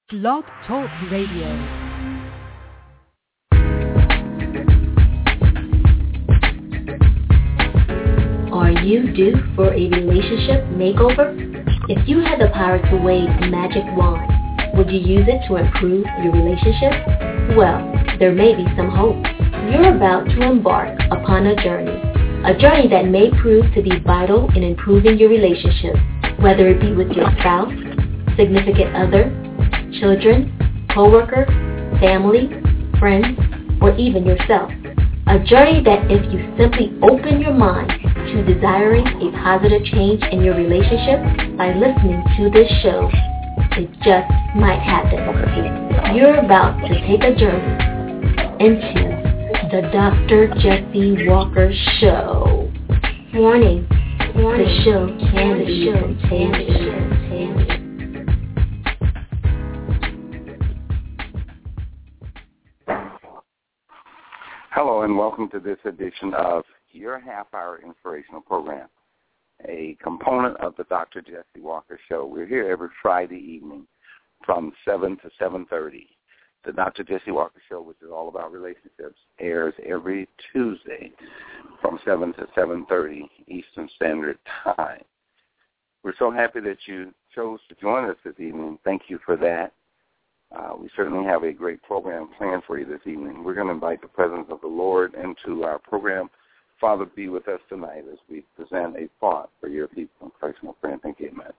Blog Talk Radio. Are you due for a relationship makeover? If you had the power to wave a magic wand, would you use it to improve your relationship? Well, there may be some hope. You're about to embark upon a journey that may prove to be vital in improving your relationship, whether it be with your spouse, significant other, children, co-worker, family, friends, or even yourself. A journey that if you simply open your mind to desiring a positive change in your relationship by listening to this show, it just might happen. You're about to take a journey into the Dr. Jesse Walker Show. Warning, the show can be contagious. Hello and welcome to this edition of your half-hour inspirational program, a component of the Dr. Jesse Walker Show. We're here every Friday evening from 7 to 7:30. The Dr. Jesse Walker Show, which is all about relationships, airs every Tuesday from 7 to 7:30 Eastern Standard Time. We're so happy that you chose to join us this evening. Thank you for that. We certainly have a great program planned for you this evening. We're going to invite the presence of the Lord into our program. Father, be with us tonight as we present a thought for your people. In Christ's name, pray and thank you, amen.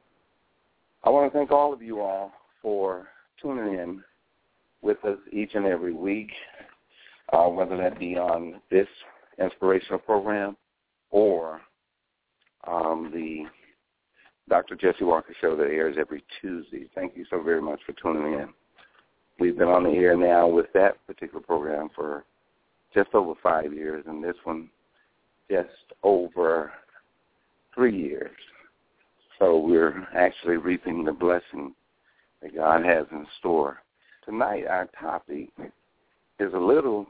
I want to thank all of you all for tuning in with us each and every week, whether that be on this inspirational program or the Dr. Jesse Walker Show that airs every Tuesday. Thank you so very much for tuning in. We've been on the air now with that particular program for just over 5 years, and this one just over 3 years. So we're actually reaping the blessing that God has in store. Tonight our topic is a little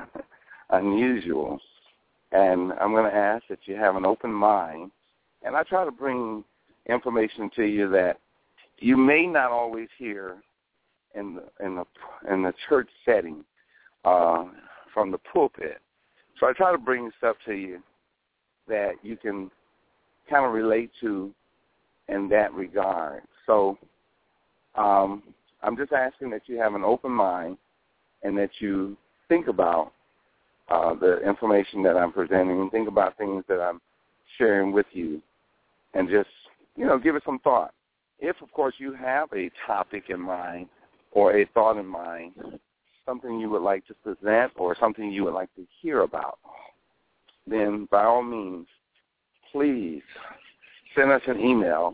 unusual, and I'm going to ask that you have an open mind, and I try to bring information to you that you may not always hear in the church setting from the pulpit. So I try to bring stuff to you that you can kind of relate to in that regard. So I'm just asking that you have an open mind and that you think about the information that I'm presenting and think about things that I'm sharing with you and just give it some thought. If, of course, you have a topic in mind or a thought in mind, something you would like to present or something you would like to hear about, then by all means, please send us an email.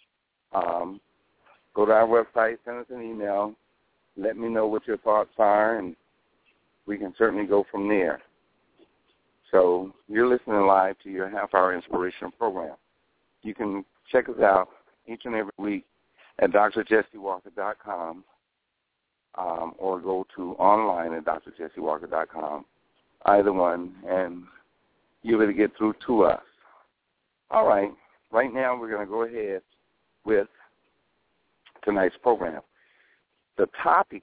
Go to our website, send us an email. Let me know what your thoughts are, and we can certainly go from there. So you're listening live to your half-hour inspirational program. You can check us out each and every week at drjessewalker.com or go to online at drjessewalker.com, either one, and you'll be able to get through to us. All right. Right now we're going to go ahead with tonight's program. The topic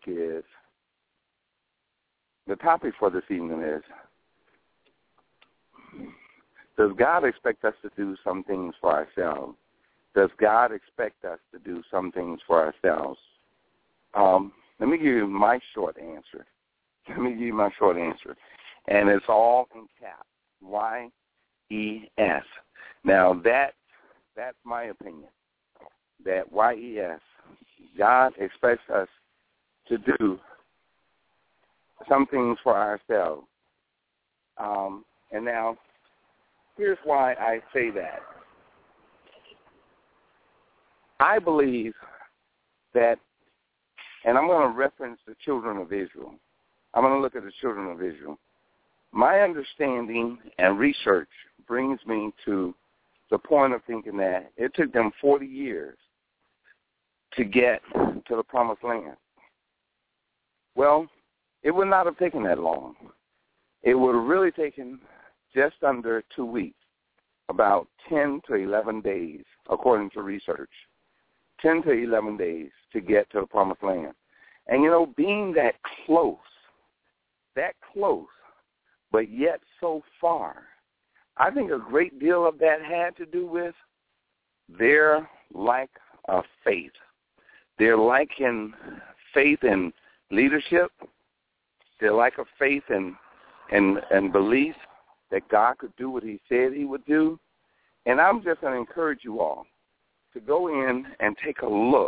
for this evening is, does God expect us to do some things for ourselves? Does God expect us to do some things for ourselves? Let me give you my short answer. And it's all in caps, Y-E-S. Now, that's my opinion, that Y-E-S, God expects us to do some things for ourselves. And now, here's why I say that. I believe that, and I'm going to reference the children of Israel. I'm going to look at the children of Israel. My understanding and research brings me to the point of thinking that it took them 40 years to get to the promised land. Well, it would not have taken that long. It would have really taken just under 2 weeks, about 10 to 11 days, according to research. 10 to 11 days to get to the promised land. And, being that close, but yet so far, I think a great deal of that had to do with their lack of faith. Their lack in faith in leadership, their lack of faith and belief that God could do what he said he would do. And I'm just going to encourage you all to go in and take a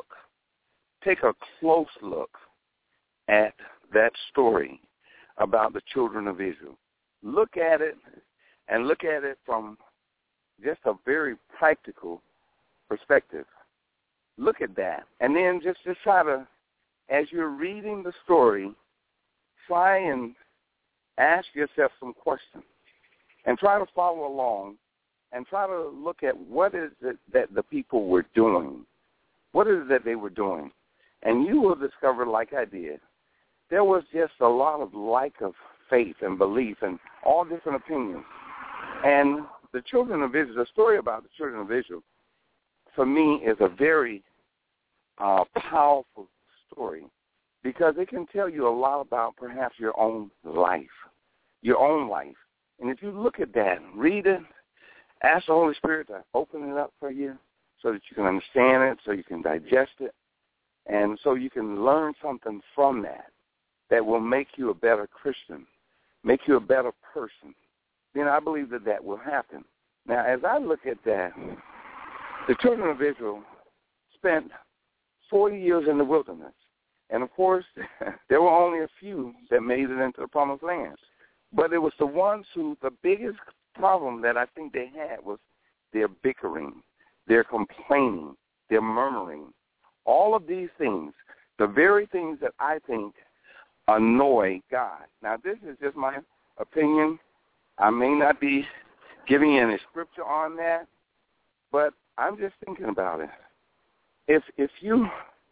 close look at that story about the children of Israel. Look at it, and look at it from just a very practical perspective. Look at that. And then just try to, as you're reading the story, try and ask yourself some questions and try to follow along and try to look at what is it that the people were doing. What is it that they were doing? And you will discover, like I did, there was just a lot of lack of faith and belief and all different opinions. And the children of Israel, the story about the children of Israel, for me, is a very powerful story because it can tell you a lot about perhaps your own life. And if you look at that, read it, ask the Holy Spirit to open it up for you so that you can understand it, so you can digest it, and so you can learn something from that will make you a better Christian, make you a better person. Then I believe that will happen. Now, as I look at that, the children of Israel spent 40 years in the wilderness. And, of course, there were only a few that made it into the promised land. But it was the ones who, the biggest problem that I think they had was their bickering, their complaining, their murmuring. All of these things, the very things that I think annoy God. Now, this is just my opinion. I may not be giving you any scripture on that, but I'm just thinking about it. If your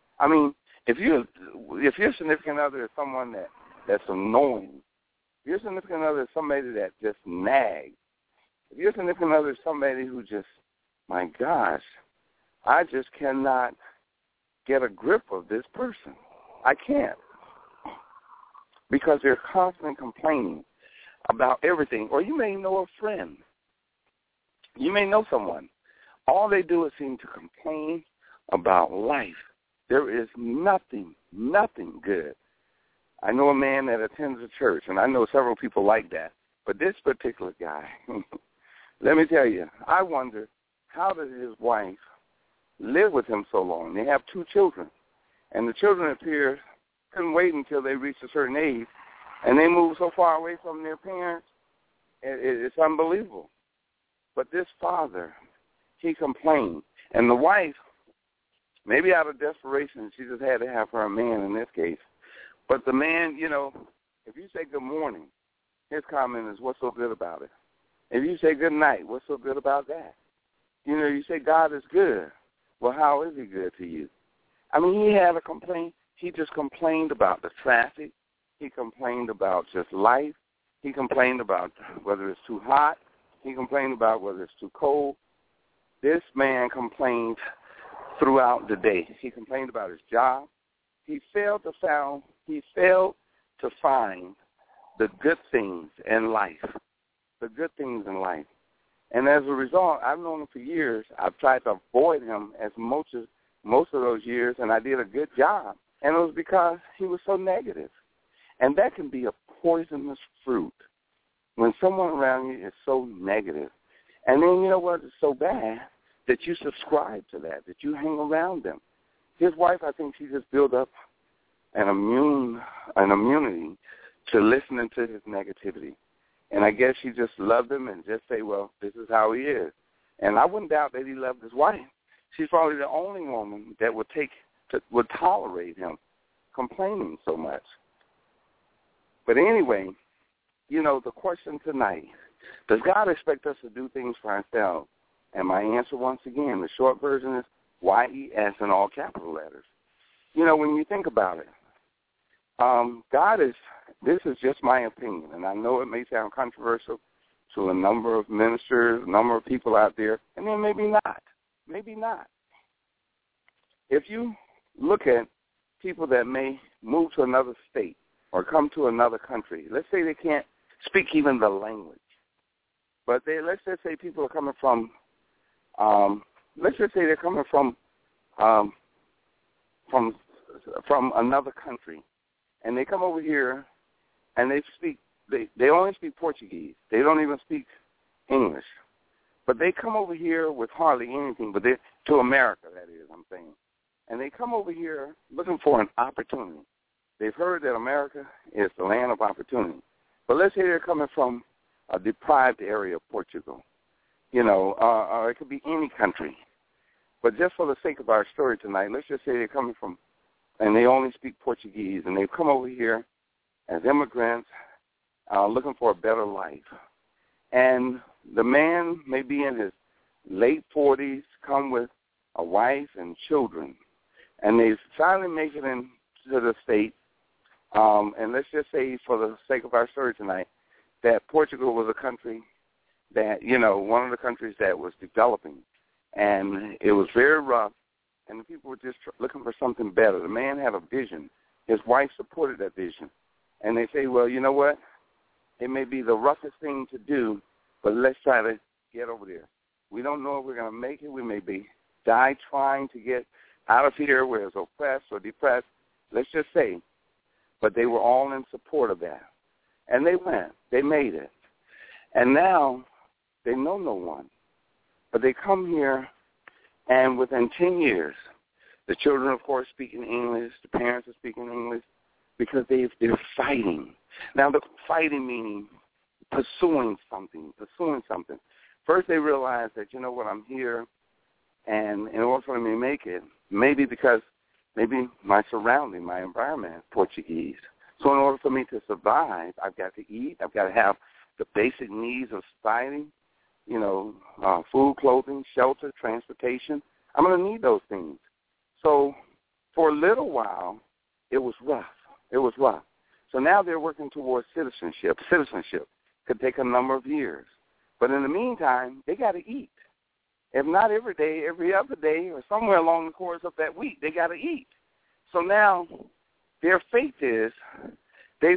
significant other is someone that's annoying, if your significant other is somebody that just nags, if your significant other is somebody who just, my gosh, I just cannot get a grip of this person. I can't. Because they're constantly complaining about everything. Or you may know a friend. You may know someone. All they do is seem to complain about life. There is nothing good. I know a man that attends a church, and I know several people like that. But this particular guy, let me tell you, I wonder how did his wife live with him so long? They have 2 children, and the children couldn't wait until they reached a certain age, and they moved so far away from their parents, it's unbelievable. But this father, he complained, and the wife, maybe out of desperation, she just had to have her a man in this case. But the man, if you say good morning, his comment is, what's so good about it? If you say good night, what's so good about that? You say God is good. Well, how is he good to you? I mean, he had a complaint. He just complained about the traffic. He complained about just life. He complained about whether it's too hot. He complained about whether it's too cold. This man complained throughout the day. He complained about his job. He failed to find the good things in life, the good things in life. And as a result, I've known him for years. I've tried to avoid him as most of those years, and I did a good job. And it was because he was so negative. And that can be a poisonous fruit when someone around you is so negative. And then, you know what, it's so bad that you subscribe to that you hang around them. His wife, I think she just built up an immunity to listening to his negativity. And I guess she just loved him and just say, well, this is how he is. And I wouldn't doubt that he loved his wife. She's probably the only woman that would tolerate him complaining so much. But anyway, the question tonight, does God expect us to do things for ourselves? And my answer, once again, the short version is YES in all capital letters. When you think about it, this is just my opinion, and I know it may sound controversial to a number of ministers, a number of people out there, and then maybe not. Maybe not. If you look at people that may move to another state or come to another country. Let's say they can't speak even the language. But let's just say people are coming from, let's just say they're coming from another country, and they come over here, and they only speak Portuguese. They don't even speak English. But they come over here with hardly anything, but to America, that is, I'm saying. And they come over here looking for an opportunity. They've heard that America is the land of opportunity. But let's say they're coming from a deprived area of Portugal, or it could be any country. But just for the sake of our story tonight, let's just say they're coming from, and they only speak Portuguese, and they've come over here as immigrants looking for a better life. And the man may be in his late 40s, come with a wife and children, and they finally make it into the state. And let's just say, for the sake of our story tonight, that Portugal was a country that, one of the countries that was developing. And it was very rough, and the people were just looking for something better. The man had a vision. His wife supported that vision. And they say, well, you know what? It may be the roughest thing to do, but let's try to get over there. We don't know if we're going to make it. We may die trying to get out of here where it's oppressed or depressed. Let's just say. But they were all in support of that. And they went. They made it. And now they know no one. But they come here, and within 10 years, the children, of course, speaking English, the parents are speaking English, because they're fighting. Now, the fighting meaning pursuing something. First, they realize that, I'm here, and in order for me to make it, maybe my surrounding, my environment is Portuguese. So in order for me to survive, I've got to eat. I've got to have the basic needs of society, food, clothing, shelter, transportation. I'm going to need those things. So for a little while, it was rough. So now they're working towards citizenship. Citizenship could take a number of years. But in the meantime, they got to eat. If not every day, every other day, or somewhere along the course of that week, they got to eat. So now their faith is they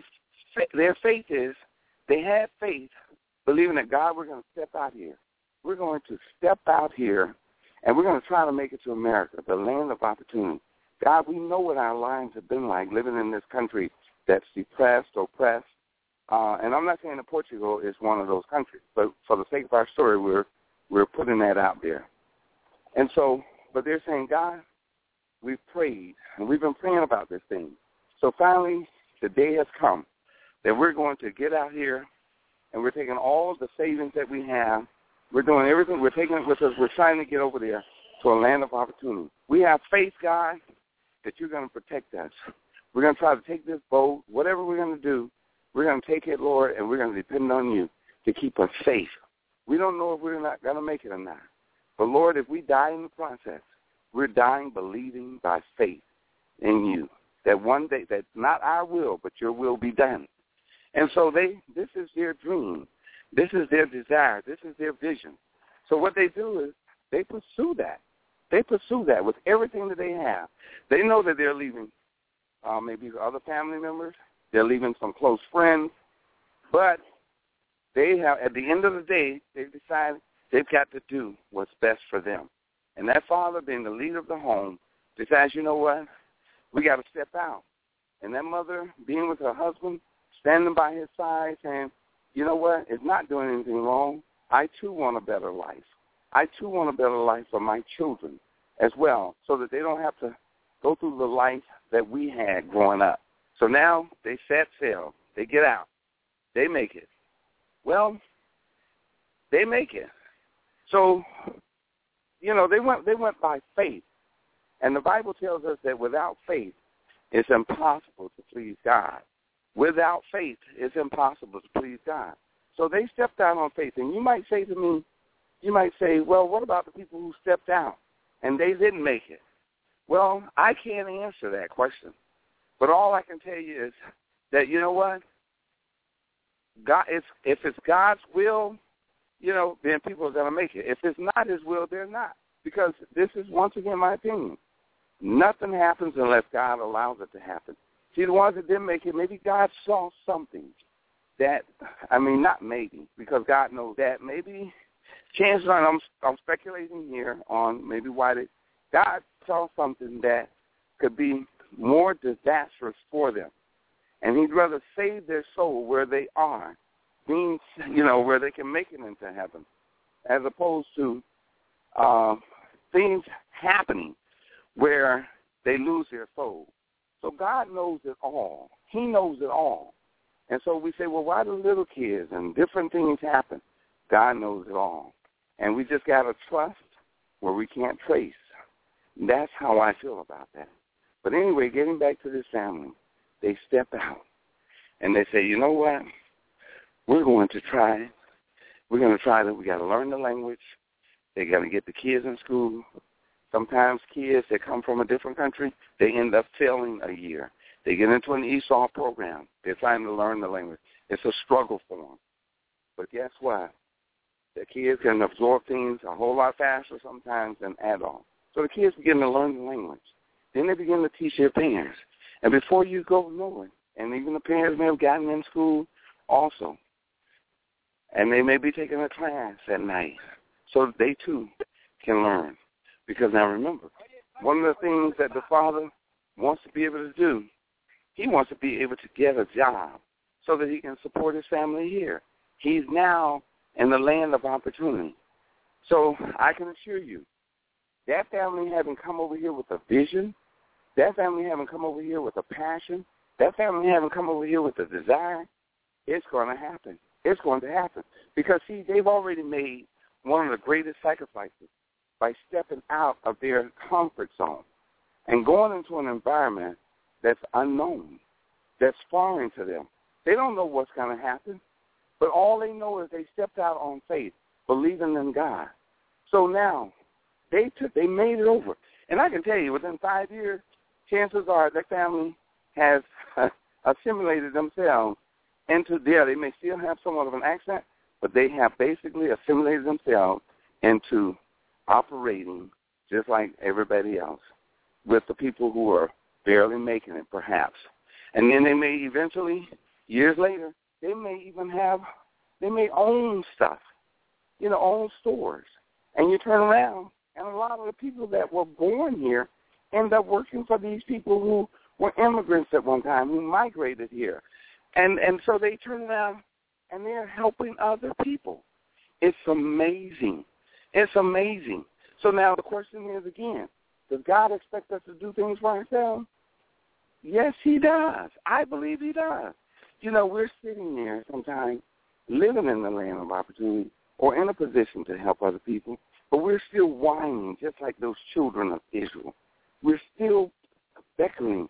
had faith, believing that, God, we're going to step out here. We're going to step out here, and we're going to try to make it to America, the land of opportunity. God, we know what our lives have been like living in this country that's depressed, oppressed. And I'm not saying that Portugal is one of those countries, but for the sake of our story, we're putting that out there. And so, but they're saying, God, we've prayed, and we've been praying about this thing. So finally, the day has come that we're going to get out here, and we're taking all of the savings that we have. We're doing everything. We're taking it with us. We're trying to get over there to a land of opportunity. We have faith, God, that you're going to protect us. We're going to try to take this boat. Whatever we're going to do, we're going to take it, Lord, and we're going to depend on you to keep us safe. We don't know if we're not going to make it or not. But, Lord, if we die in the process, we're dying believing by faith in you, that one day, that not our will, but your will be done. And so this is their dream. This is their desire. This is their vision. So what they do is they pursue that. They pursue that with everything that they have. They know that they're leaving maybe other family members. They're leaving some close friends. But they have, at the end of the day, they've decided they've got to do what's best for them. And that father, being the leader of the home, decides, you know what, we got to step out. And that mother, being with her husband, standing by his side, saying, you know what, it's not doing anything wrong. I, too, want a better life. I, too, want a better life for my children as well, so that they don't have to go through the life that we had growing up. So now they set sail. They get out. They make it. Well, they make it. So, they went by faith. And the Bible tells us that without faith, it's impossible to please God. Without faith, it's impossible to please God. So they stepped out on faith. And you might say to me, well, what about the people who stepped out and they didn't make it? Well, I can't answer that question. But all I can tell you is that, you know what? God, if it's God's will, then people are going to make it. If it's not his will, they're not. Because this is, once again, my opinion. Nothing happens unless God allows it to happen. See, the ones that didn't make it, maybe God saw something that, not maybe, because God knows that. Maybe, chances are, I'm speculating here on maybe why God saw something that could be more disastrous for them. And he'd rather save their soul where they are, means, where they can make it into heaven, as opposed to things happening where they lose their soul. So God knows it all. He knows it all. And so we say, well, why do little kids and different things happen? God knows it all. And we just got to trust where we can't trace. That's how I feel about that. But anyway, getting back to this family, they step out and they say, you know what? We're going to try it. We're going to try that. We got to learn the language. They got to get the kids in school. Sometimes kids that come from a different country, they end up failing a year. They get into an ESOL program. They're trying to learn the language. It's a struggle for them. But guess what? The kids can absorb things a whole lot faster sometimes than adults. So the kids begin to learn the language. Then they begin to teach their parents. And before you go know it, and even the parents may have gotten in school also, and they may be taking a class at night, so they too can learn. Because now remember, one of the things that the father wants to be able to do, he wants to be able to get a job so that he can support his family here. He's now in the land of opportunity. So I can assure you, that family having come over here with a vision, that family having come over here with a passion, that family having come over here with a desire, it's going to happen. It's going to happen. Because, see, they've already made one of the greatest sacrifices by stepping out of their comfort zone and going into an environment that's unknown, that's foreign to them. They don't know what's going to happen, but all they know is they stepped out on faith, believing in God. So now they made it over. And I can tell you, within 5 years, chances are that family has assimilated themselves into there. They may still have somewhat of an accent, but they have basically assimilated themselves into operating just like everybody else with the people who are barely making it, perhaps. And then they may eventually, years later, they may own stuff, own stores. And you turn around, and a lot of the people that were born here end up working for these people who were immigrants at one time, who migrated here. And so they turn around, and they're helping other people. It's amazing. It's amazing. So now the question is again, does God expect us to do things for ourselves? Yes, he does. I believe he does. We're sitting there sometimes living in the land of opportunity or in a position to help other people, but we're still whining just like those children of Israel. We're still bickering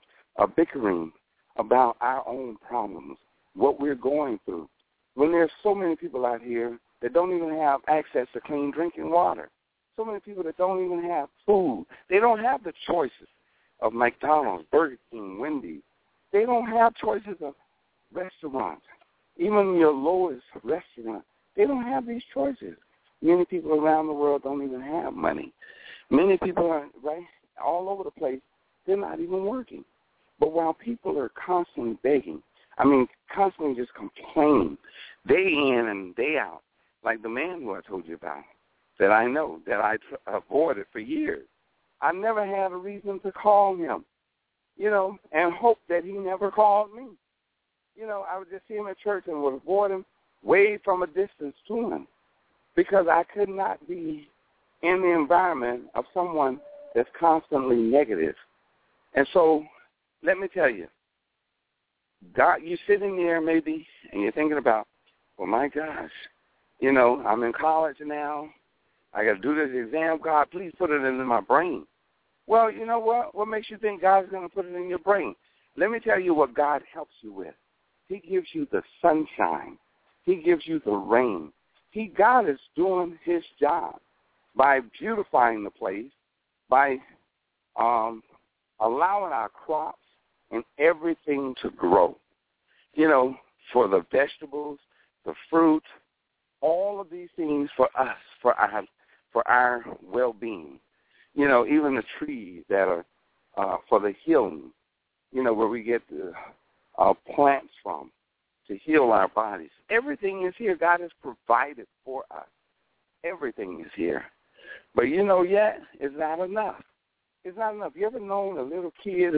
about our own problems, what we're going through, when there's so many people out here that don't even have access to clean drinking water, so many people that don't even have food. They don't have the choices of McDonald's, Burger King, Wendy's. They don't have choices of restaurants, even your lowest restaurant. They don't have these choices. Many people around the world don't even have money. Many people are all over the place. They're not even working. But while people are constantly begging, constantly just complaining, day in and day out, like the man who I told you about, that I know, that I avoided for years. I never had a reason to call him, and hope that he never called me. I would just see him at church and would avoid him way from a distance to him because I could not be in the environment of someone that's constantly negative. And so let me tell you, God, you're sitting there maybe and you're thinking about, well, my gosh, I'm in college now. I got to do this exam. God, please put it into my brain. Well, you know what? What makes you think God's going to put it in your brain? Let me tell you what God helps you with. He gives you the sunshine. He gives you the rain. God is doing his job by beautifying the place, by allowing our crops and everything to grow. For the vegetables, the fruit, all of these things for us, for our well-being. Even the trees that are for the healing, where we get the plants from to heal our bodies. Everything is here. God has provided for us. Everything is here. But, yet it's not enough. It's not enough. You ever known a little kid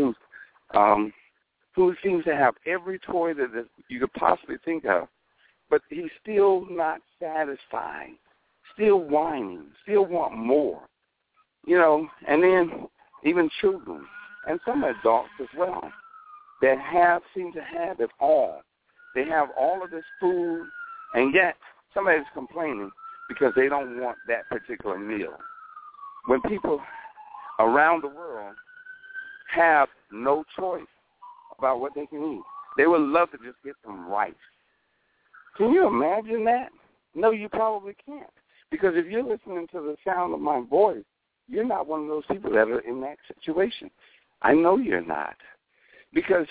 who seems to have every toy that you could possibly think of, but he's still not satisfied, still whining, still want more, and then even children and some adults as well that seem to have it all. They have all of this food, and yet somebody's complaining because they don't want that particular meal. When people around the world have no choice about what they can eat, they would love to just get some rice. Can you imagine that? No, you probably can't. Because if you're listening to the sound of my voice, you're not one of those people that are in that situation. I know you're not. Because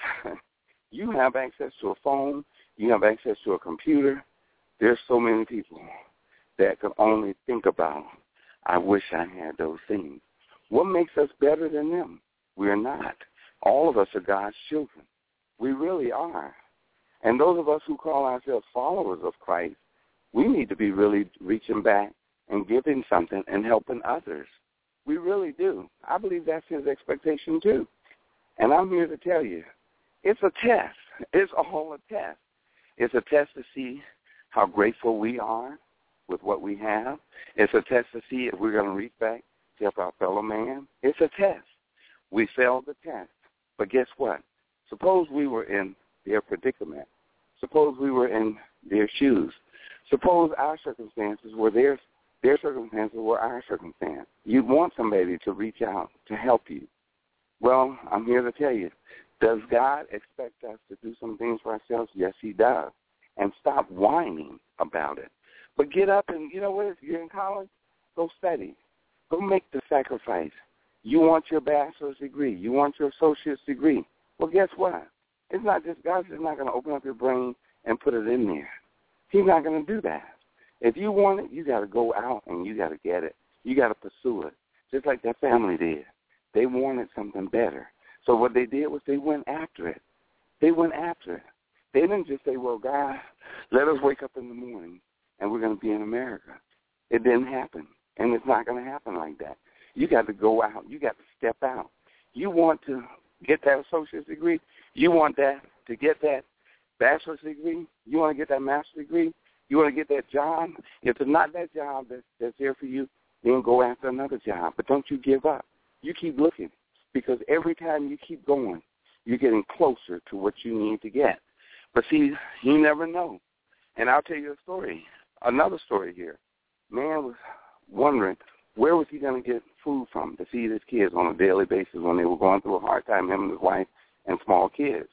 you have access to a phone, you have access to a computer. There's so many people that can only think about, I wish I had those things. What makes us better than them? We're not. All of us are God's children. We really are. And those of us who call ourselves followers of Christ, we need to be really reaching back and giving something and helping others. We really do. I believe that's his expectation too. And I'm here to tell you, it's a test. It's all a test. It's a test to see how grateful we are with what we have. It's a test to see if we're going to reach back to help our fellow man. It's a test. We failed the test. But guess what? Suppose we were in their predicament. Suppose we were in their shoes. Suppose our circumstances were their circumstances were our circumstance. You'd want somebody to reach out to help you. Well, I'm here to tell you, does God expect us to do some things for ourselves? Yes, he does. And stop whining about it. But get up and, if you're in college, go study. Go make the sacrifice. You want your bachelor's degree. You want your associate's degree. Well, guess what? It's not just, God's just not going to open up your brain and put it in there. He's not going to do that. If you want it, you got to go out and you got to get it. You got to pursue it, just like that family did. They wanted something better. So what they did was they went after it. They went after it. They didn't just say, well, God, let us wake up in the morning and we're going to be in America. It didn't happen, and it's not going to happen like that. You got to go out. You got to step out. You want to get that associate's degree? You want to get that bachelor's degree? You want to get that master's degree? You want to get that job? If it's not that job that's there for you, then go after another job. But don't you give up. You keep looking, because every time you keep going, you're getting closer to what you need to get. But see, you never know. And I'll tell you a story, another story here. Man was wondering where was he going to get food from to feed his kids on a daily basis when they were going through a hard time, him and his wife and small kids.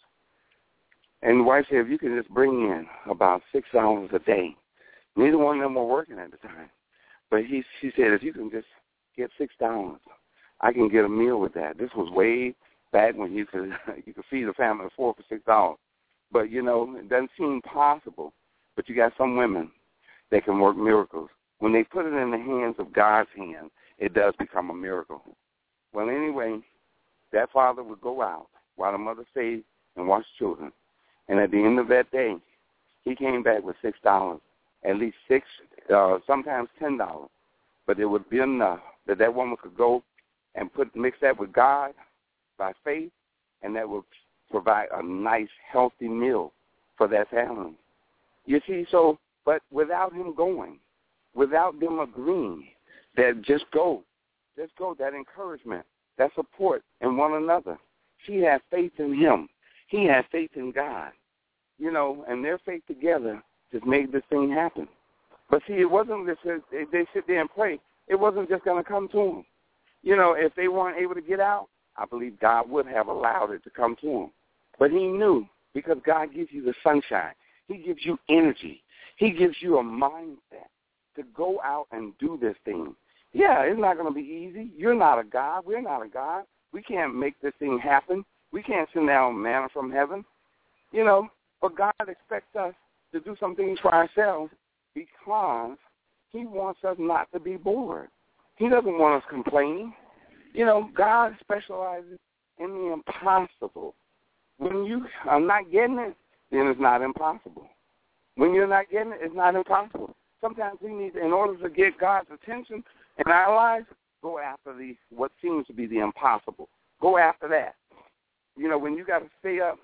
And the wife said, if you could just bring in about $6 a day. Neither one of them were working at the time. But she said, if you can just get $6, I can get a meal with that. This was way back when you could feed a family of 4 for $6. But, it doesn't seem possible. But you got some women that can work miracles. When they put it in the hands of God's hand, it does become a miracle. Well, anyway, that father would go out while the mother stayed and watched children. And at the end of that day, he came back with $6, at least sometimes $10. But it would be enough that woman could go and mix that with God by faith, and that would provide a nice, healthy meal for that family. You see, but without him going, without them agreeing that just go, that encouragement, that support in one another. She had faith in him. He had faith in God, and their faith together just made this thing happen. But see, it wasn't just they sit there and pray. It wasn't just going to come to them. If they weren't able to get out, I believe God would have allowed it to come to them. But he knew, because God gives you the sunshine. He gives you energy. He gives you a mindset to go out and do this thing. Yeah, it's not going to be easy. You're not a God. We're not a God. We can't make this thing happen. We can't send down manna from heaven. But God expects us to do some things for ourselves because he wants us not to be bored. He doesn't want us complaining. God specializes in the impossible. When you are not getting it, then it's not impossible. When you're not getting it, it's not impossible. Sometimes we need, in order to get God's attention in our lives, go after what seems to be the impossible. Go after that. You know, when you got to stay up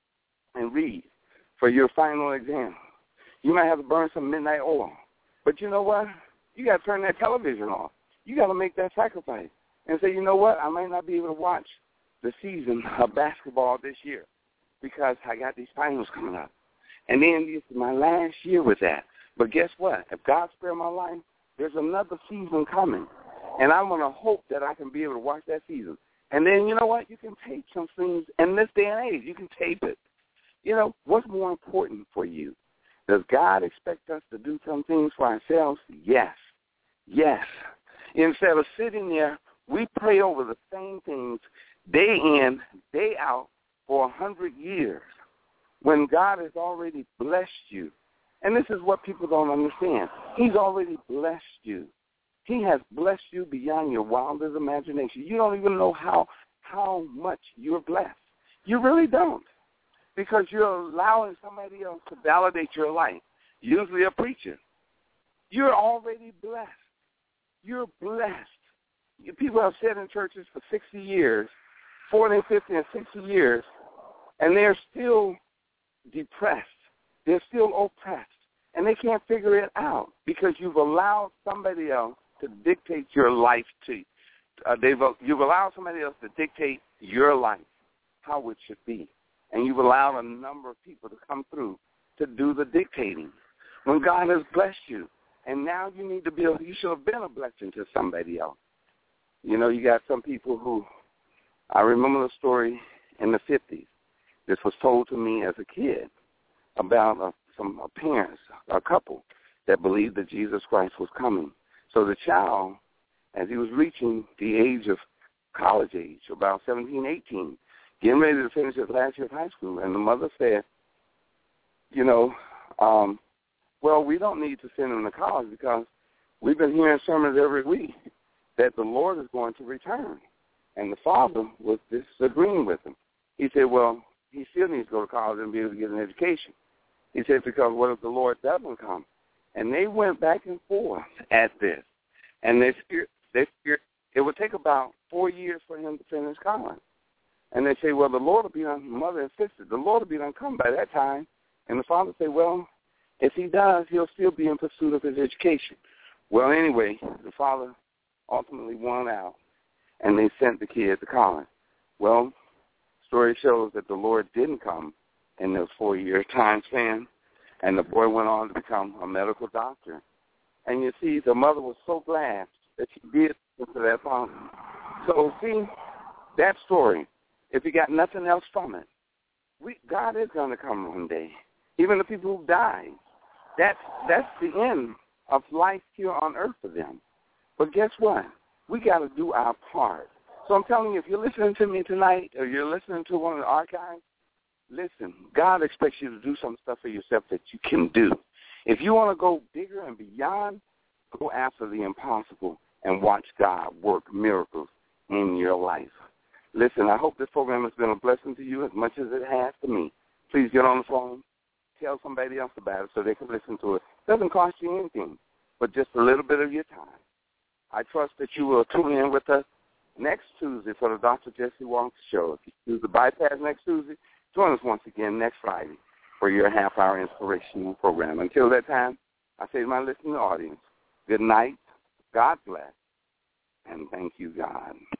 and read for your final exam, you might have to burn some midnight oil. But you know what? You got to turn that television off. You got to make that sacrifice and say, you know what? I might not be able to watch the season of basketball this year because I got these finals coming up. And then this is my last year with that. But guess what? If God spared my life, there's another season coming. And I'm going to hope that I can be able to watch that season. And then, you know what? You can tape some things in this day and age. You can tape it. You know, what's more important for you? Does God expect us to do some things for ourselves? Yes. Yes. Instead of sitting there, we pray over the same things day in, day out for 100 years when God has already blessed you. And this is what people don't understand. He's already blessed you. He has blessed you beyond your wildest imagination. You don't even know how much you're blessed. You really don't, because you're allowing somebody else to validate your life, usually a preacher. You're already blessed. You're blessed. People have sat in churches for 60 years, 40, 50, and 60 years, and they're still depressed. They're still oppressed, and they can't figure it out because you've allowed somebody else to dictate your life to you. You've allowed somebody else to dictate your life, how it should be. And you've allowed a number of people to come through to do the dictating when God has blessed you. And now you should have been a blessing to somebody else. You know, you got some people who, I remember the story in the 50s. This was told to me as a kid about some parents, a couple, that believed that Jesus Christ was coming. So the child, as he was reaching the age of college age, about 17, 18, getting ready to finish his last year of high school, and the mother said, you know, well, we don't need to send him to college because we've been hearing sermons every week that the Lord is going to return. And the father was disagreeing with him. He said, well, he still needs to go to college and be able to get an education. He said, because what if the Lord doesn't come? And they went back and forth at this. And they feared it would take about 4 years for him to finish college. And they say, well, the Lord will be on, mother and sister, the Lord will be on come by that time. And the father said, well, if he does, he'll still be in pursuit of his education. Well, anyway, the father ultimately won out, and they sent the kid to college. Well, story shows that the Lord didn't come in those 4-year time span, and the boy went on to become a medical doctor. And you see, the mother was so glad that she did to that father. So, see, that story, if you got nothing else from it, God is going to come one day. Even the people who died, that's the end of life here on earth for them. But guess what? We got to do our part. So I'm telling you, if you're listening to me tonight or you're listening to one of the archives, listen, God expects you to do some stuff for yourself that you can do. If you want to go bigger and beyond, go after the impossible and watch God work miracles in your life. Listen, I hope this program has been a blessing to you as much as it has to me. Please get on the phone. Tell somebody else about it so they can listen to it. It doesn't cost you anything, but just a little bit of your time. I trust that you will tune in with us next Tuesday for the Dr. Jesse Walker Show. If you choose to bypass next Tuesday, join us once again next Friday for your half-hour inspirational program. Until that time, I say to my listening audience, good night, God bless, and thank you, God.